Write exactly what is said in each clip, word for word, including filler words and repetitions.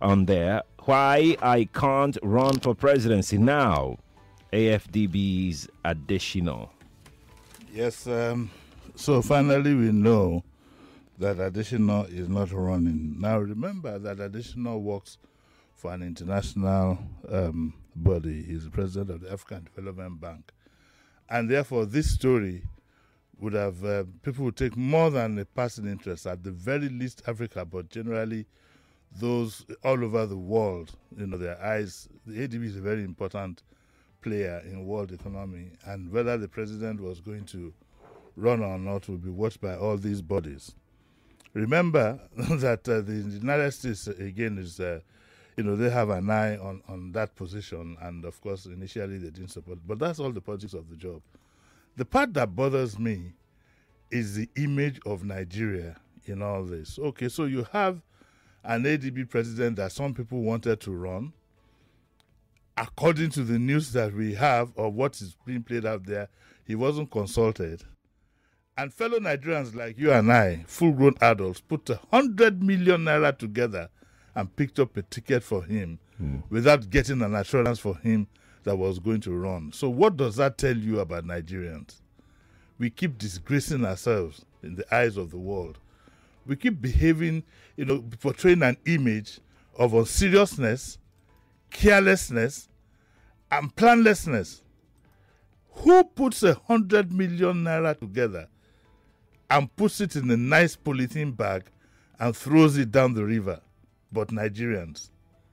on there. Why I can't run for presidency now. A F D B's Adesina. Yes, um, so finally we know that Adesina is not running. Now remember that Adesina works for an international um, body. He's the president of the African Development Bank. And therefore this story would have, uh, people would take more than a passing interest, at the very least Africa, but generally those all over the world, you know, their eyes, the A D B is a very important player in world economy, and whether the president was going to run or not will be watched by all these bodies. Remember that uh, the United States, again, is, uh, you know, they have an eye on, on that position, and of course, initially they didn't support, but that's all the politics of the job. The part that bothers me is the image of Nigeria in all this. Okay, so you have an A D B president that some people wanted to run. According to the news that we have, or what is being played out there, he wasn't consulted. And fellow Nigerians like you and I, full-grown adults, put a hundred million naira together and picked up a ticket for him mm. without getting an assurance for him that was going to run. So what does that tell you about Nigerians? We keep disgracing ourselves in the eyes of the world. We keep behaving, you know, portraying an image of unseriousness, carelessness, and planlessness. Who puts a hundred million naira together and puts it in a nice polythene bag and throws it down the river? But Nigerians.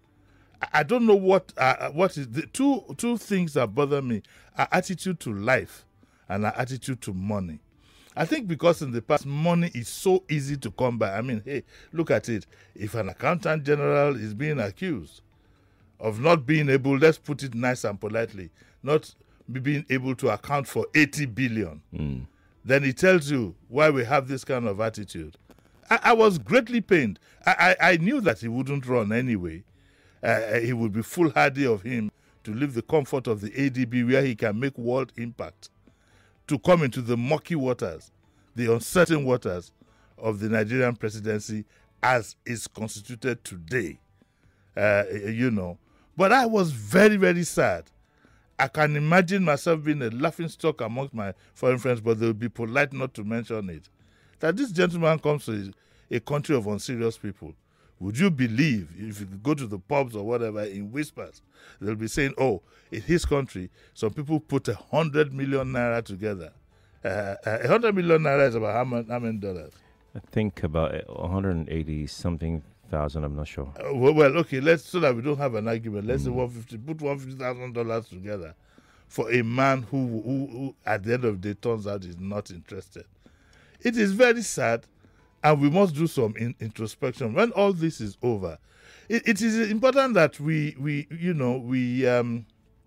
I don't know what uh, what is the two two things that bother me: our attitude to life and our attitude to money. I think because in the past money is so easy to come by. I mean, hey, look at it. If an accountant general is being accused of not being able, let's put it nice and politely, not being able to account for eighty billion, mm. then it tells you why we have this kind of attitude. I, I was greatly pained. I, I, I knew that he wouldn't run anyway. Uh, it would be foolhardy of him to leave the comfort of the A D B where he can make world impact, to come into the murky waters, the uncertain waters of the Nigerian presidency as is constituted today. Uh, you know. But I was very, very sad. I can imagine myself being a laughingstock amongst my foreign friends, but they'll be polite not to mention it. That this gentleman comes to a country of unserious people. Would you believe, if you go to the pubs or whatever, in whispers, they'll be saying, oh, in his country, some people put a hundred million naira together. Uh, a hundred million naira is about how many, how many dollars? I think about one hundred eighty something thousand, I'm not sure. Uh, well, well, okay, let's, so that we don't have an argument, let's mm. say one hundred fifty, put one hundred fifty thousand dollars together for a man who, who, who, at the end of the day, turns out is not interested. It is very sad. And we must do some in, introspection when all this is over. It, it is important that we, we, you know, we. Um,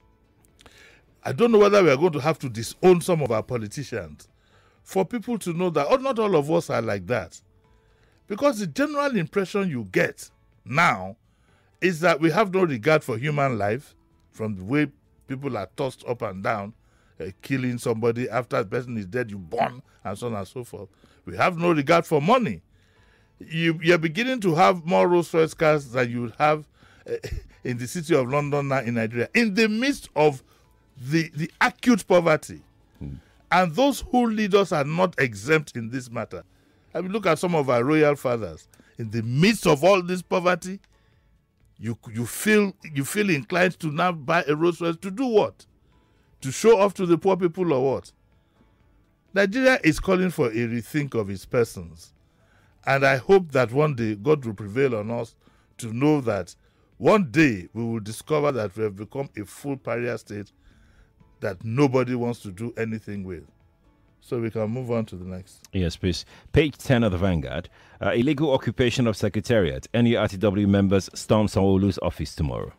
I don't know whether we are going to have to disown some of our politicians for people to know that, oh, not all of us are like that, because the general impression you get now is that we have no regard for human life, from the way people are tossed up and down, uh, killing somebody after the person is dead, you burn, and so on and so forth. We have no regard for money. You, you're beginning to have more Rolls-Royce cars than you would have uh, in the city of London now in Nigeria, in the midst of the, the acute poverty. Hmm. And those who lead us are not exempt in this matter. I mean, look at some of our royal fathers. In the midst of all this poverty, you, you, feel, you feel inclined to now buy a Rolls-Royce to do what? To show off to the poor people or what? Nigeria is calling for a rethink of its persons. And I hope that one day God will prevail on us to know that one day we will discover that we have become a full pariah state that nobody wants to do anything with. So we can move on to the next. Yes, please. Page ten of the Vanguard. Uh, illegal occupation of Secretariat. N U R T W members storm Sanwo-Olu's office tomorrow.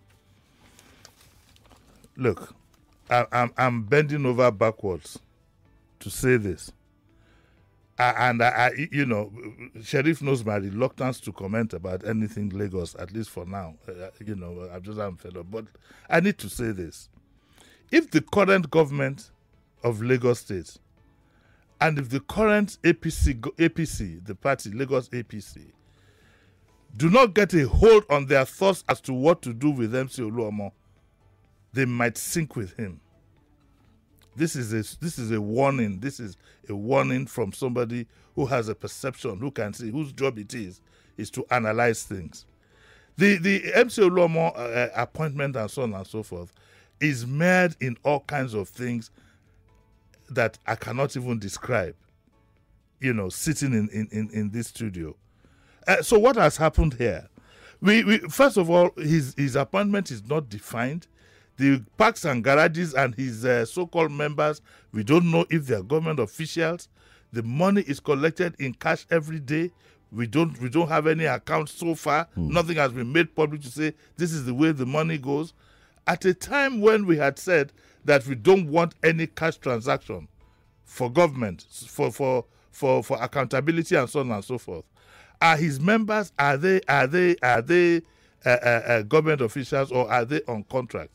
Look, I, I'm, I'm bending over backwards to say this, uh, and I, I, you know, Sheriff knows my reluctance to comment about anything Lagos, at least for now. Uh, you know, I'm just I'm fed up, but I need to say this: if the current government of Lagos State, and if the current A P C, A P C, the party Lagos A P C, do not get a hold on their thoughts as to what to do with M C Oluomo, they might sink with him. This is a this is a warning. This is a warning from somebody who has a perception, who can see, whose job it is is to analyze things. The the M C Oluomo uh, appointment and so on and so forth is mired in all kinds of things that I cannot even describe. You know, sitting in in in, in this studio. Uh, so what has happened here? We, we first of all, his his appointment is not defined. The parks and garages and his uh, so-called members, we don't know if they are government officials. The money is collected in cash every day. We don't we don't have any accounts so far. Mm. Nothing has been made public to say this is the way the money goes. At a time when we had said that we don't want any cash transaction for government, for for for, for accountability and so on and so forth. Are his members, are they are they are they uh, uh, uh, government officials, or are they on contract?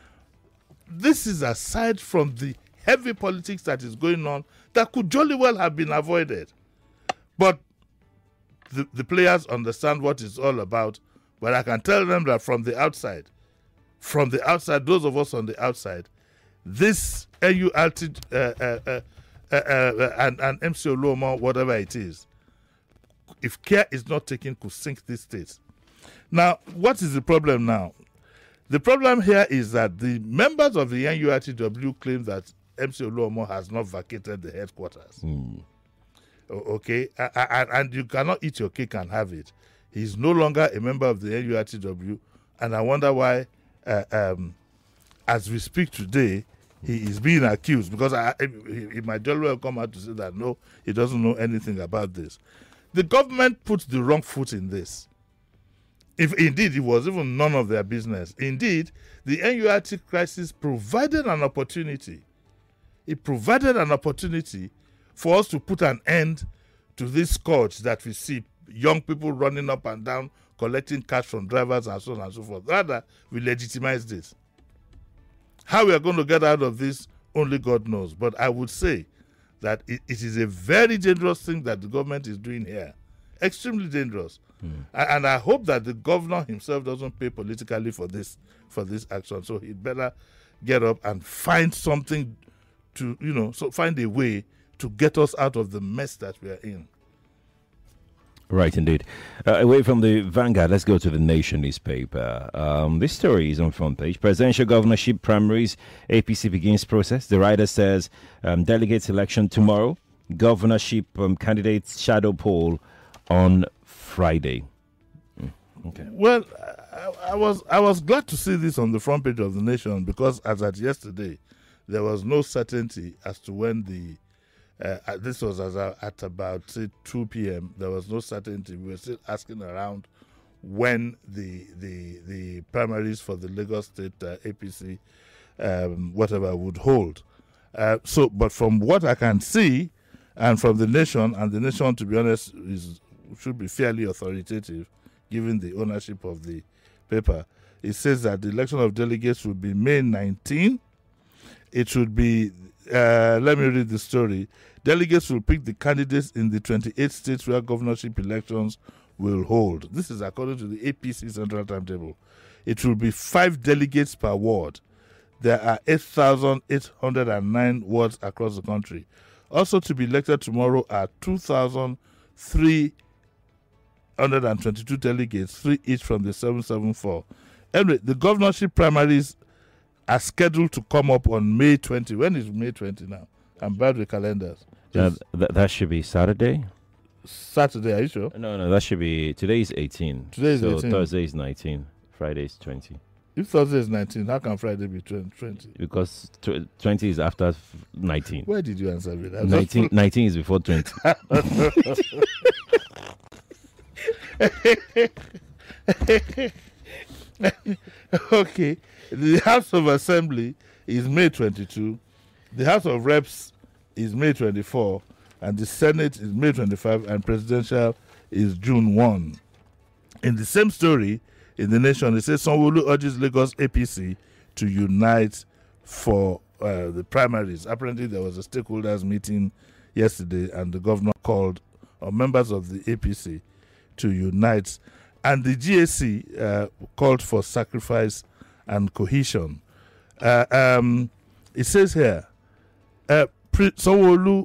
This is aside from the heavy politics that is going on that could jolly well have been avoided. But the, the players understand what it's all about. But I can tell them that from the outside, from the outside, those of us on the outside, this N U R T uh, uh, uh, uh, uh, and, and M C Oluomo, whatever it is, if care is not taken, could sink this state. Now, what is the problem now? The problem here is that the members of the N U R T W claim that M C Oluomo has not vacated the headquarters. Mm. Okay, and you cannot eat your cake and have it. He's no longer a member of the N U R T W, and I wonder why, uh, um, as we speak today, he is being accused, because I, he, he might jolly well come out to say that no, he doesn't know anything about this. The government put the wrong foot in this. If indeed it was even none of their business. Indeed, the N U R T crisis provided an opportunity. It provided an opportunity for us to put an end to this scourge that we see, young people running up and down, collecting cash from drivers and so on and so forth. Rather, we legitimize this. How we are going to get out of this, only God knows. But I would say that it, it is a very dangerous thing that the government is doing here. Extremely dangerous. Mm. And I hope that the governor himself doesn't pay politically for this for this action. So he'd better get up and find something to, you know, so find a way to get us out of the mess that we are in. Right, indeed. Uh, away from the Vanguard, let's go to the Nation newspaper. Um, this story is on front page. Presidential governorship primaries, A P C begins process. The writer says um, delegates election tomorrow. Governorship um, candidates shadow poll on Friday. Mm, okay. Well, I, I was I was glad to see this on the front page of the Nation, because as at yesterday, there was no certainty as to when the Uh, this was as a, at about say two p.m. There was no certainty. We were still asking around when the the the primaries for the Lagos State uh, A P C, um, whatever, would hold. Uh, so, but from what I can see, and from the Nation, and the Nation, to be honest, is should be fairly authoritative, given the ownership of the paper. It says that the election of delegates will be May nineteenth. It should be. Uh, let me read the story. Delegates will pick the candidates in the twenty-eight states where governorship elections will hold. This is according to the A P C Central Timetable. It will be five delegates per ward. There are eight thousand eight hundred nine wards across the country. Also to be elected tomorrow are two thousand three hundred twenty-two delegates, three each from the seven seven four. Anyway, the governorship primaries are scheduled to come up on May twentieth. When is May twentieth now? I'm bad with calendars. Uh, th- that should be Saturday. Saturday, are you sure? No, no, that should be, today is eighteen. Today is so eighteen. Thursday is nineteen. Friday is twenty. If Thursday is nineteen, how can Friday be twenty? Because tw- twenty is after nineteen. Where did you answer me? nineteen, nineteen is before twenty. Okay. The House of Assembly is May twenty-second. The House of Reps is May twenty-fourth. And the Senate is May twenty-fifth. And Presidential is June first. In the same story, in the Nation, it says Sanwo-Olu urges Lagos A P C to unite for uh, the primaries. Apparently, there was a stakeholders meeting yesterday, and the governor called on members of the A P C to unite. and the G A C uh, called for sacrifice and cohesion. Uh, um, it says here, uh, Sanwo-Olu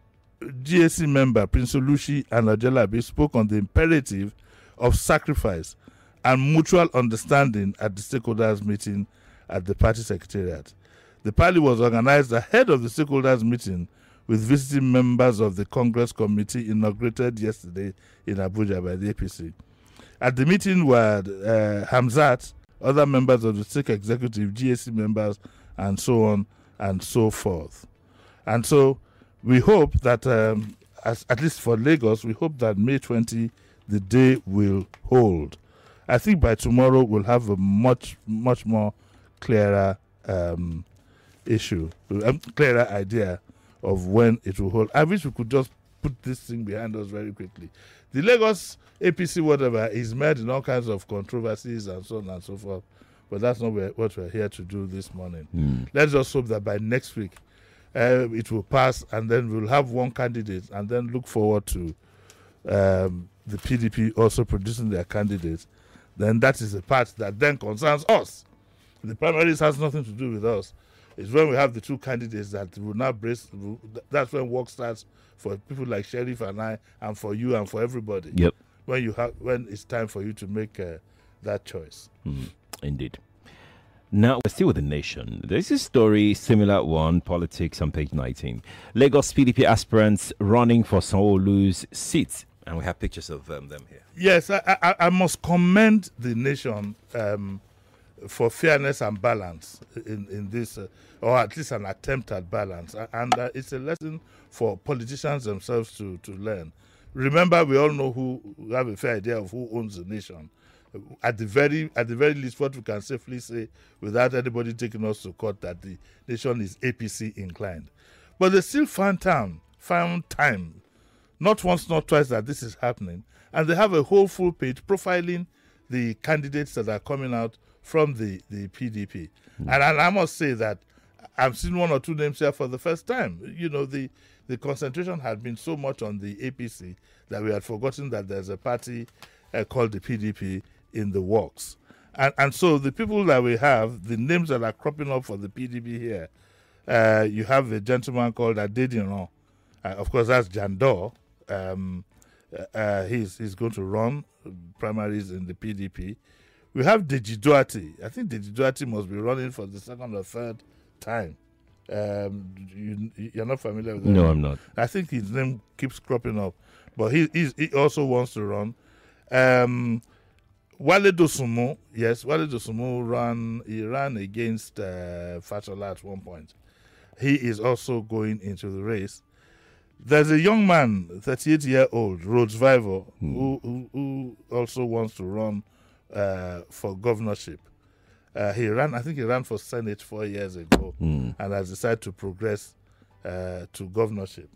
G A C member Prince Olushi and Ajalabi spoke on the imperative of sacrifice and mutual understanding at the stakeholders meeting at the party secretariat. The party was organized ahead of the stakeholders meeting with visiting members of the Congress committee inaugurated yesterday in Abuja by the A P C. At the meeting were uh, Hamzat, other members of the state executive, G A C members, and so on and so forth. And so we hope that, um, as, at least for Lagos, we hope that May twentieth, the day will hold. I think by tomorrow we'll have a much, much more clearer um, issue, a clearer idea of when it will hold. I wish we could just put this thing behind us very quickly. The Lagos A P C, whatever, is made in all kinds of controversies and so on and so forth. But that's not what we're here to do this morning. Mm. Let's just hope that by next week uh, it will pass, and then we'll have one candidate, and then look forward to um, the P D P also producing their candidates. Then that is the part that then concerns us. The primaries has nothing to do with us. It's when we have the two candidates that will now brace. That's when work starts for people like Sheriff and I, and for you and for everybody. Yep. When you have, when it's time for you to make uh, that choice. Mm, indeed. Now we're still with the nation. There's a story, similar one, politics on page nineteen. Lagos P D P aspirants running for Sanwo-Olu's seat, and we have pictures of um, them here. Yes, I, I, I must commend the nation um, for fairness and balance in, in this, uh, or at least an attempt at balance. And uh, it's a lesson for politicians themselves to, to learn. Remember, we all know who, we have a fair idea of who owns the nation. At the very at the very least, what we can safely say, without anybody taking us to court, that the nation is A P C inclined. But they still found time, found time, not once, not twice, that this is happening. And they have a whole full page profiling the candidates that are coming out from the, the P D P. Mm. And, and I must say that I've seen one or two names here for the first time. You know, the, the concentration had been so much on the A P C that we had forgotten that there's a party uh, called the P D P in the works. And, and so the people that we have, the names that are cropping up for the P D P here, uh, you have a gentleman called Adediran. Uh, of course, that's Jandor. Um, uh, he's, he's going to run primaries in the P D P. We have Deji Duarte. I think Deji Duarte must be running for the second or third time. Um, you, you're not familiar with him? No, I'm not. I think his name keeps cropping up. But he, he's, he also wants to run. Um, Wale Dosunmu, yes, Wale Dosunmu ran, he ran against uh, Fashola at one point. He is also going into the race. There's a young man, thirty-eight-year-old, Rhodes Vival, mm. who, who, who also wants to run uh, for governorship. Uh, he ran, I think he ran for Senate four years ago, mm. and has decided to progress uh, to governorship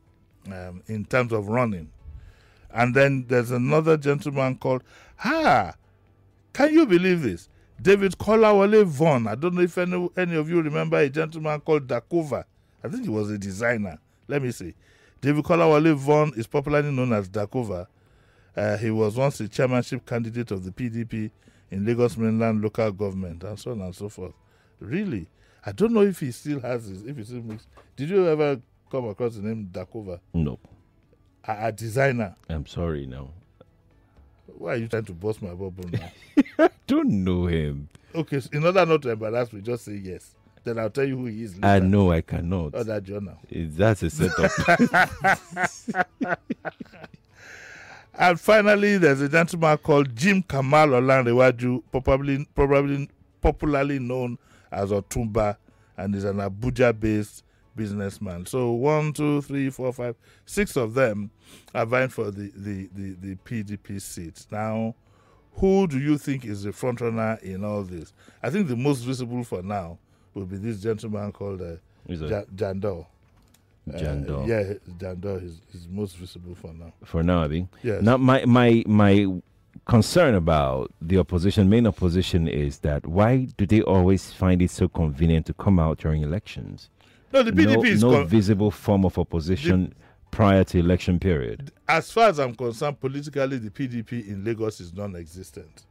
um, in terms of running. And then there's another gentleman called, ha, can you believe this? David Kolawole Vaughan. I don't know if any, any of you remember a gentleman called Dakova. I think he was a designer. Let me see. David Kolawole Vaughan is popularly known as Dakova. Uh, he was once a chairmanship candidate of the P D P in Lagos Mainland local government, and so on and so forth. Really? I don't know if he still has his, if he still makes. Did you ever come across the name Dakova? No. A, a designer. I'm sorry, no. Why are you trying to bust my bubble now? I don't know him. Okay, so in order not to embarrass me, just say yes. Then I'll tell you who he is later. I know I cannot. Oh, that journal. That's a setup. And finally, there's a gentleman called Jim Kamal Olanrewaju, probably, probably popularly known as Otumba, and is an Abuja-based businessman. So one, two, three, four, five, six of them are vying for the, the, the, the P D P seats. Now, who do you think is the front runner in all this? I think the most visible for now will be this gentleman called uh, ja- Jandor. Jandor. Uh, yeah, Jandor is, is most visible for now. For now, I think. Yes. Now, my, my, my concern about the opposition, main opposition, is that why do they always find it so convenient to come out during elections? No, the P D P no, is no con- visible form of opposition prior to election period? As far as I'm concerned, politically, the P D P in Lagos is non-existent.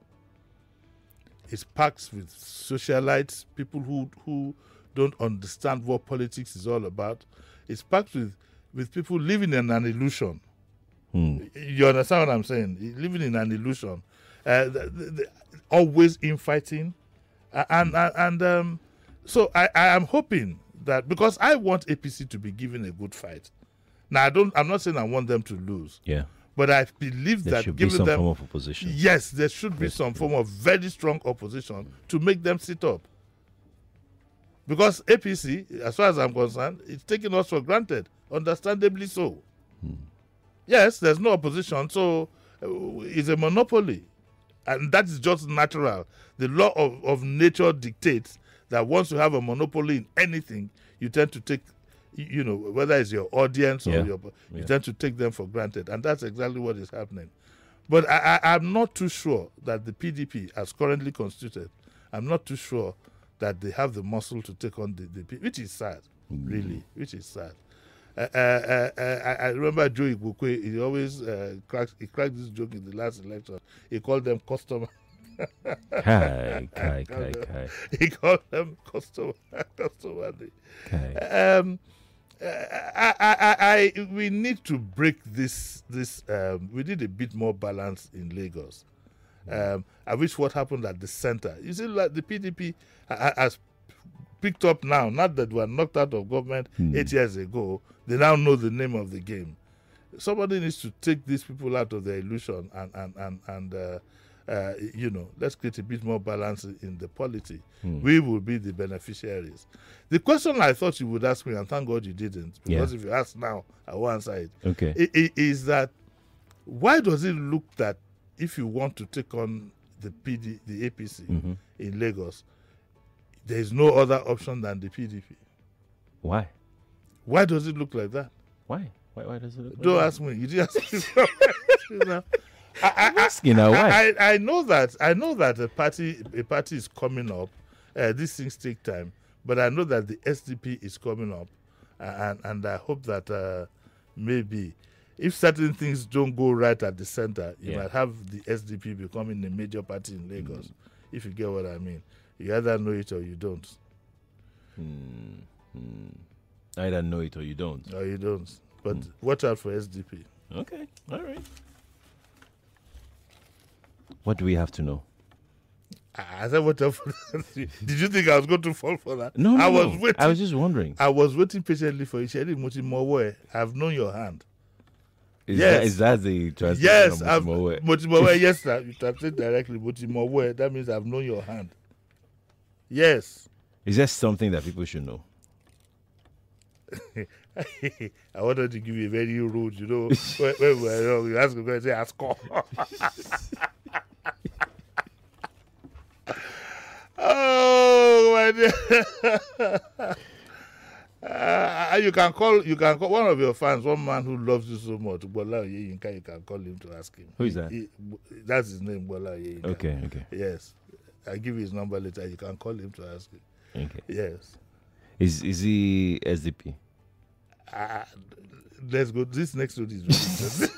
It's packed with socialites, people who who don't understand what politics is all about. It's packed with, with people living in an illusion. Hmm. You understand what I'm saying? Living in an illusion. Uh, the, the, the, always infighting. Uh, and and, and um, so I, I am hoping that, because I want A P C to be given a good fight. Now, I don't, I'm not saying I want them to lose. Yeah. But I believe there that should giving be some them, form of opposition. Yes, there should be yes, some form of very strong opposition to make them sit up. Because A P C, as far as I'm concerned, it's taking us for granted, understandably so. Hmm. Yes, there's no opposition, so uh, it's a monopoly. And that is just natural. The law of, of nature dictates that once you have a monopoly in anything, you tend to take, you know, whether it's your audience or yeah. your, you yeah. tend to take them for granted. And that's exactly what is happening. But I, I, I'm not too sure that the P D P, as currently constituted, I'm not too sure that they have the muscle to take on the, the P D P, which is sad, mm. really, which is sad. Uh, uh, uh, I, I remember Joe Igbokwe, he always uh, cracked, he cracked this joke in the last election. He called them customer. Kai, kai, kai, kai. He called them customer. customer. Kai. Um, I, I, I, I, we need to break this. This um, we need a bit more balance in Lagos. Um, I wish what happened at the center. You see, like the P D P has picked up now. Not that we were knocked out of government hmm. eight years ago. They now know the name of the game. Somebody needs to take these people out of their illusion and and and and uh, uh, you know, let's create a bit more balance in the polity. Hmm. We will be the beneficiaries. The question I thought you would ask me, and thank God you didn't, because yeah. if you ask now, I will answer it. Okay, it, it is that why does it look that if you want to take on the P D, the A P C mm-hmm. in Lagos, there is no other option than the P D P? Why? Why does it look like that? Why? Why, why does it look like Don't that? ask me. You just ask me. I, I'm asking now, why? I, I, I know that I know that a party a party is coming up. Uh, these things take time, but I know that the S D P is coming up, uh, and and I hope that uh, maybe if certain things don't go right at the center, you yeah. might have the S D P becoming a major party in Lagos. Mm. If you get what I mean, you either know it or you don't. Mm. Mm. Either know it or you don't. Or you don't. But mm. watch out for S D P. Okay, all right. What do we have to know? I said, what else? Did you think I was going to fall for that? No, no, I was no. waiting. I was just wondering. I was waiting patiently for you. I've known your hand. Is yes. That, is that the translation yes, of Motimowe? Motimowe, yes, sir. You translate directly. Motimowe, that means I've known your hand. Yes. Is there something that people should know? I wanted to give you a very rude, you know. when, when we're wrong, you ask a question, say, ask Oh my dear. uh, you can call you can call one of your fans, one man who loves you so much, Bola Oyeyinka, you can call him to ask him. Who is that? He, that's his name, Bola Oyeyinka. Okay, okay. Yes. I'll give you his number later. You can call him to ask him. Okay. Yes. Is is he S D P? Uh, let's go. This next one is really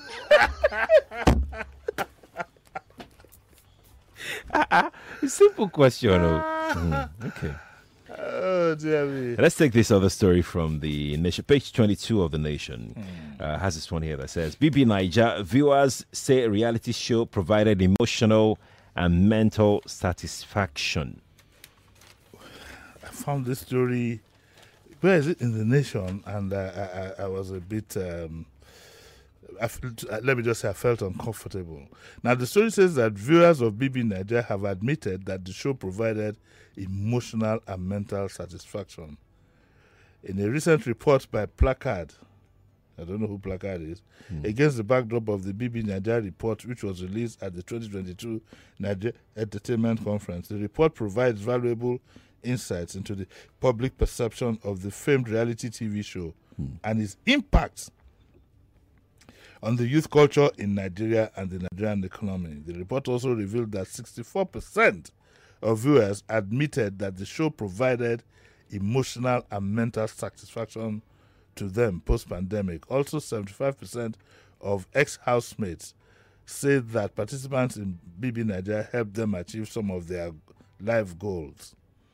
uh, simple question. Oh. Mm, okay. Oh, dear me. Let's take this other story from the Nation. Page twenty-two of the Nation mm. uh, has this one here that says, B B Naija viewers say reality show provided emotional and mental satisfaction. I found this story, where is it, in the Nation? And uh, I, I, I was a bit, um, I felt, let me just say, I felt uncomfortable. Now, the story says that viewers of B B Naija have admitted that the show provided emotional and mental satisfaction. In a recent report by Placard, I don't know who Placard is, mm. against the backdrop of the B B Naija report, which was released at the twenty twenty-two Naija Entertainment Conference, the report provides valuable insights into the public perception of the famed reality T V show mm. and its impact on the youth culture in Nigeria and the Nigerian economy. The report also revealed that sixty-four percent of viewers admitted that the show provided emotional and mental satisfaction to them post-pandemic. Also, seventy-five percent of ex-housemates said that participants in B B Nigeria helped them achieve some of their life goals.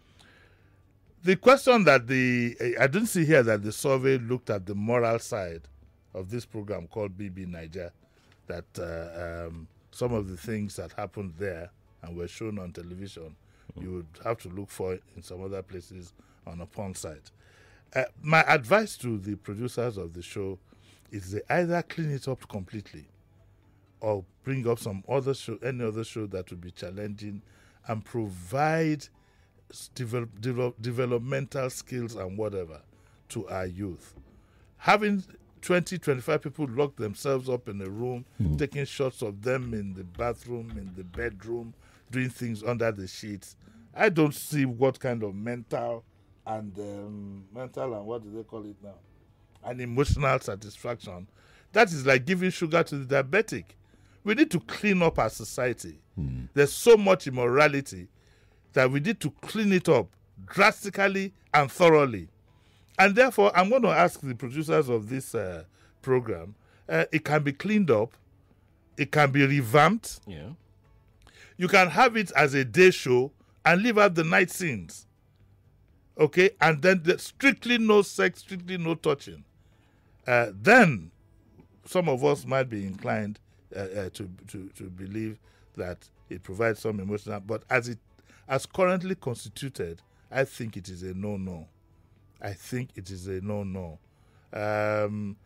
The question that the, I didn't see here that the survey looked at the moral side of this program called B B Nigeria, that uh, um, some of the things that happened there and were shown on television, mm. you would have to look for in some other places on a porn site. Uh, my advice to the producers of the show is they either clean it up completely or bring up some other show, any other show that would be challenging and provide develop, develop, developmental skills and whatever to our youth. Having twenty, twenty-five people lock themselves up in a room, mm. taking shots of them in the bathroom, in the bedroom, doing things under the sheets, I don't see what kind of mental and um, mental and what do they call it now? And emotional satisfaction. That is like giving sugar to the diabetic. We need to clean up our society. Mm. There's so much immorality that we need to clean it up drastically and thoroughly. And therefore, I'm going to ask the producers of this uh, program, uh, it can be cleaned up, it can be revamped. Yeah. You can have it as a day show and leave out the night scenes. Okay? And then the, strictly no sex, strictly no touching. Uh, then some of us might be inclined uh, uh, to, to, to believe that it provides some emotional, but as it as currently constituted, I think it is a no-no. I think it is a no-no. Um,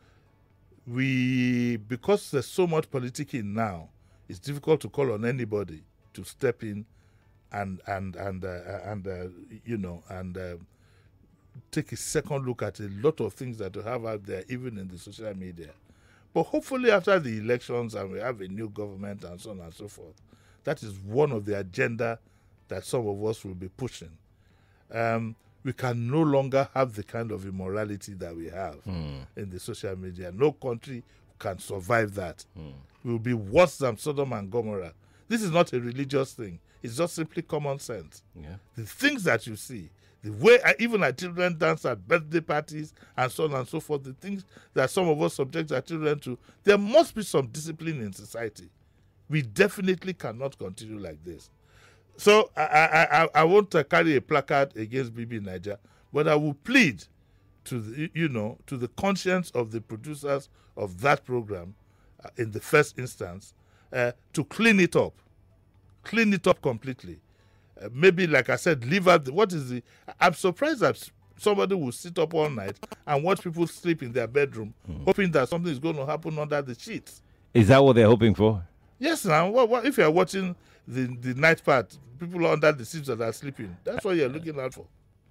we, because there's so much politicking now, it's difficult to call on anybody to step in and and and uh, and uh, you know and uh, take a second look at a lot of things that we have out there, even in the social media. But hopefully, after the elections and we have a new government and so on and so forth, that is one of the agenda that some of us will be pushing. Um, we can no longer have the kind of immorality that we have mm. in the social media. No country can survive that. Mm. We will be worse than Sodom and Gomorrah. This is not a religious thing. It's just simply common sense. Yeah. The things that you see, the way I, even our children dance at birthday parties and so on and so forth, the things that some of us subject our children to, there must be some discipline in society. We definitely cannot continue like this. So I, I, I, I won't uh, carry a placard against B B Nigeria, but I will plead to the, you know, to the conscience of the producers of that program, uh, in the first instance, uh, to clean it up, clean it up completely. Uh, maybe, like I said, leave out the, what is the? I'm surprised that somebody will sit up all night and watch people sleep in their bedroom, mm. hoping that something is going to happen under the sheets. Is that what they're hoping for? Yes, now. What, what if you are watching the the night part? People under the seats that are sleeping. That's what you're looking out for.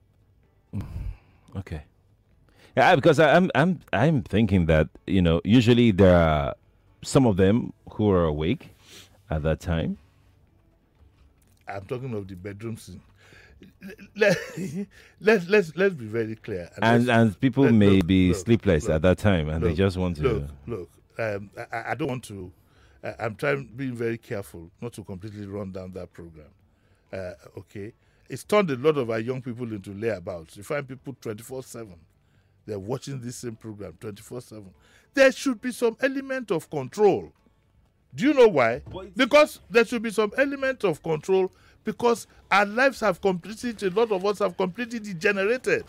Okay. Yeah, because I, I'm I'm I'm thinking that, you know, usually there are some of them who are awake at that time. I'm talking of the bedroom scene. Let, let's let's let's be very clear. And and, and people let, may look, be look, sleepless look, at that time, and look, they just want to look. Look, um, I, I don't want to. Uh, I'm trying being very careful not to completely run down that program. Uh, okay, it's turned a lot of our young people into layabouts. You find people twenty-four seven. They're watching this same program twenty-four seven. There should be some element of control. Do you know why? Because there should be some element of control, because our lives have completely, a lot of us have completely degenerated.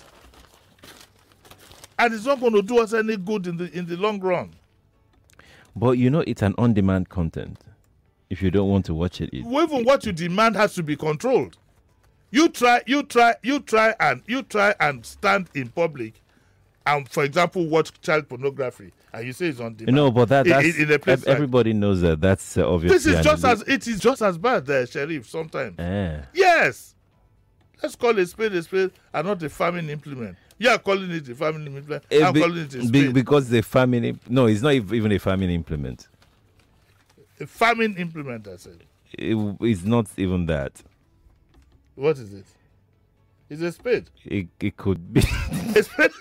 And it's not going to do us any good in the in the long run. But you know, it's an on-demand content. If you don't want to watch it, it even what you demand has to be controlled. You try, you try, you try, and you try and stand in public, and for example, watch child pornography, and you say it's on demand. No, but that that's in, in a place everybody like, knows that. That's uh, obviously. This is just as it is just as bad, uh, Sheriff. Sometimes. Eh. Yes. Let's call a spade a spade and not a farming implement. You are calling it a farming implement. Uh, I'm be, calling it a spade. Be, because the farming. Imp- no, it's not even a farming implement. A farming implement, I said. It, it's not even that. What is it? It's a spade. It, it could be. A spade?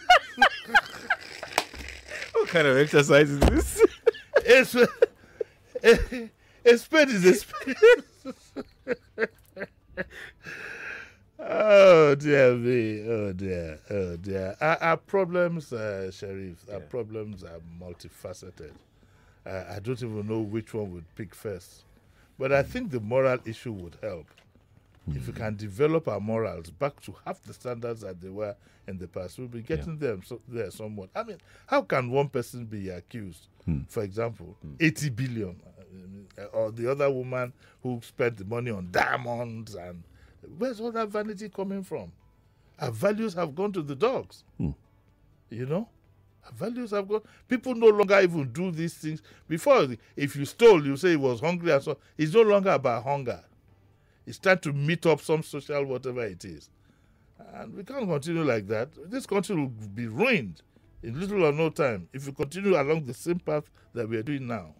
What kind of exercise is this? A, sp- a, a spade is a spade. uh, Oh dear me, oh dear, oh dear. Our, our problems, uh, Sheriff, our yeah. problems are multifaceted. Uh, I don't even know which one would pick first. But I think the moral issue would help. Mm. If we can develop our morals back to half the standards that they were in the past, we'll be getting yeah. them so, there somewhat. I mean, how can one person be accused, mm. for example, mm. eighty billion, uh, or the other woman who spent the money on diamonds, and where's all that vanity coming from? Our values have gone to the dogs. Mm. You know? Our values have gone. People no longer even do these things. Before, if you stole, you say it was hungry and so. It's no longer about hunger. It's time to meet up some social whatever it is. And we can't continue like that. This country will be ruined in little or no time if we continue along the same path that we are doing now.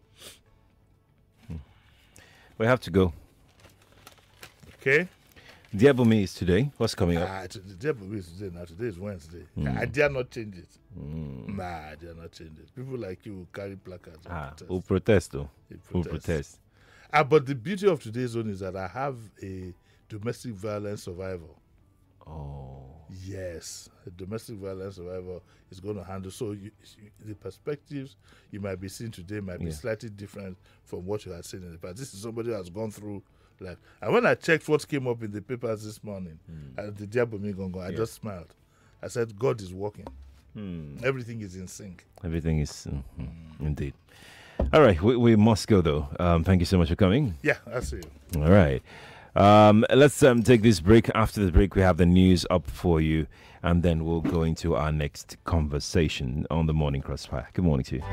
We have to go. Okay. Diabumi is today. What's coming up? Ah, Diabumi is today. Now, today is Wednesday. Mm. I dare not change it. Mm. Nah, I dare not change it. People like you will carry placards. Ah, who protest, though? Who protest. Ah, but the beauty of today's zone is that I have a domestic violence survivor. Oh. Yes, a domestic violence survivor is going to handle. So you, the perspectives you might be seeing today might be yeah. slightly different from what you had seen in the past. This is somebody who has gone through life. And when I checked what came up in the papers this morning, mm. at the Diabumi Gongo, I yeah. just smiled. I said, God is working. Mm. Everything is in sync. Everything is, mm-hmm. mm. indeed. All right, we, we must go, though. Um, thank you so much for coming. Yeah, I see you. All right. Um, let's um, take this break. After the break, we have the news up for you, and then we'll go into our next conversation on the Morning Crossfire. Good morning to you.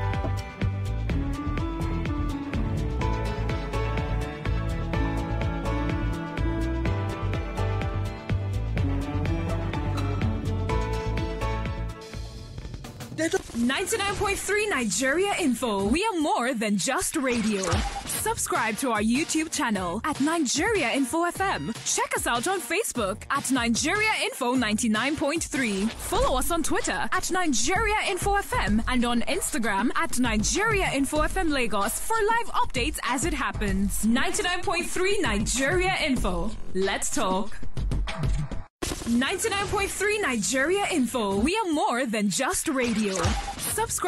ninety-nine point three Nigeria Info. We are more than just radio. Subscribe to our YouTube channel at Nigeria Info F M. Check us out on Facebook at Nigeria Info ninety-nine point three. Follow us on Twitter at Nigeria Info F M and on Instagram at Nigeria Info F M Lagos for live updates as it happens. ninety-nine point three Nigeria Info. Let's talk. ninety-nine point three Nigeria Info. We are more than just radio. Subscribe.